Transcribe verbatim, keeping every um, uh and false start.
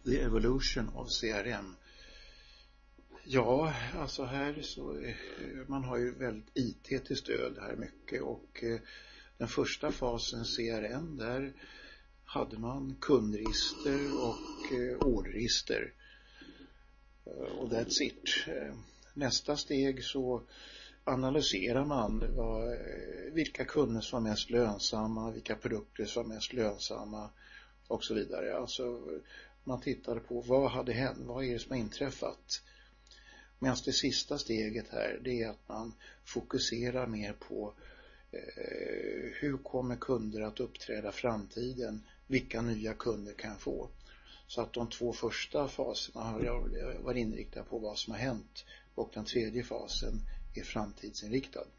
The Evolution of C R M. Ja, alltså här så man har ju väldigt I T till stöd här mycket, och den första fasen C R M, där hade man kundregister och orderregister, och that's it. Nästa steg så analyserar man vad, vilka kunder som var mest lönsamma, vilka produkter som var mest lönsamma och så vidare. Alltså man tittar på vad hade hänt, vad är det som har inträffat. Medan det sista steget här, det är att man fokuserar mer på eh, hur kommer kunder att uppträda framtiden, vilka nya kunder kan få. Så att de två första faserna har jag varit inriktad på vad som har hänt, och den tredje fasen är framtidsinriktad.